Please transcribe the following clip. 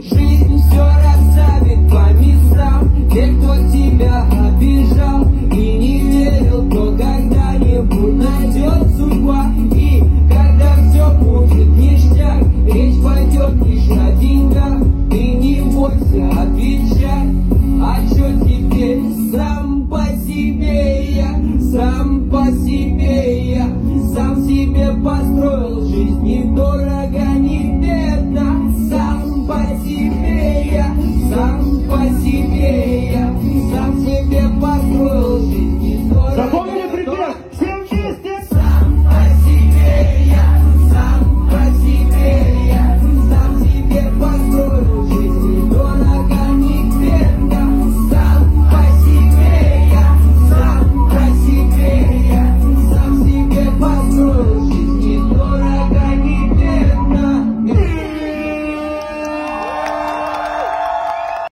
Жизнь все расставит по местам. Те, кто тебя обижал и не верил, то когда-нибудь найдет судьба. И когда все будет ништяк, речь пойдет лишь о деньгах. Ты не бойся, отвечай. А чё теперь? Сам по себе я, сам по себе я, сам себе построил жизнь недорого, не бедно. Сам по себе я, сам по себе я, сам себе построил жизнь.